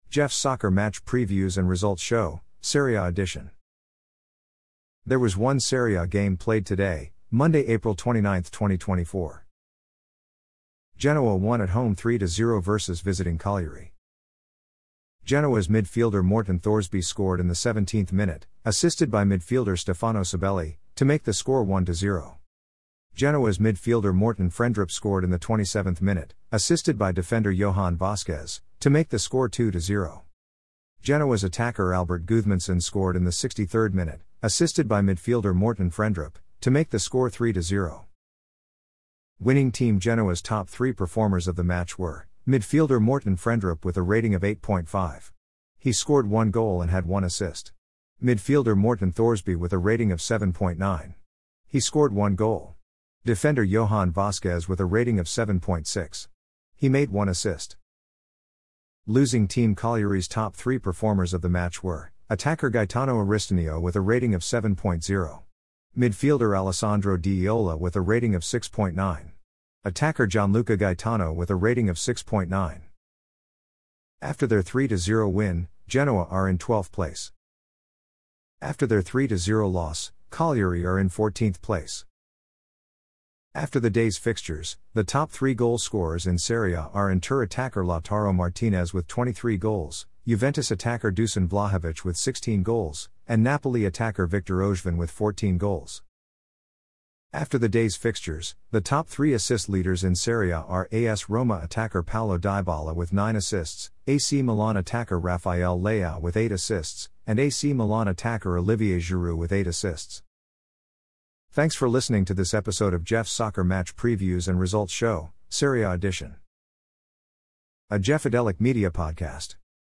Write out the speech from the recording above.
Jeff's Soccer Match Previews and Results Show, Serie A Edition. There was one Serie A game played today, Monday, April 29, 2024. Genoa won at home 3-0 versus visiting Cagliari. Genoa's midfielder Morten Thorsby scored in the 17th minute, assisted by midfielder Stefano Sabelli, to make the score 1-0. Genoa's midfielder Morten Fendrup scored in the 27th minute, assisted by defender Johan Vasquez, to make the score 2-0. Genoa's attacker Albert Gudmundsson scored in the 63rd minute, assisted by midfielder Morten Fendrup, to make the score 3-0. Winning team Genoa's top three performers of the match were midfielder Morten Fendrup with a rating of 8.5. He scored one goal and had one assist. Midfielder Morten Thorsby with a rating of 7.9. He scored one goal. Defender Johan Vasquez with a rating of 7.6. He made one assist. Losing team Cagliari's top three performers of the match were attacker Gaetano Aristonio with a rating of 7.0. Midfielder Alessandro Di Iola with a rating of 6.9. Attacker Gianluca Gaetano with a rating of 6.9. After their 3-0 win, Genoa are in 12th place. After their 3-0 loss, Cagliari are in 14th place. After the day's fixtures, the top three goal scorers in Serie A are Inter attacker Lautaro Martinez with 23 goals, Juventus attacker Dusan Vlahovic with 16 goals, and Napoli attacker Victor Osimhen with 14 goals. After the day's fixtures, the top three assist leaders in Serie A are AS Roma attacker Paulo Dybala with 9 assists, AC Milan attacker Rafael Leao with 8 assists, and AC Milan attacker Olivier Giroud with 8 assists. Thanks for listening to this episode of Jeff's Soccer Match Previews and Results Show, Serie A Edition. A Jeffadelic Media Podcast.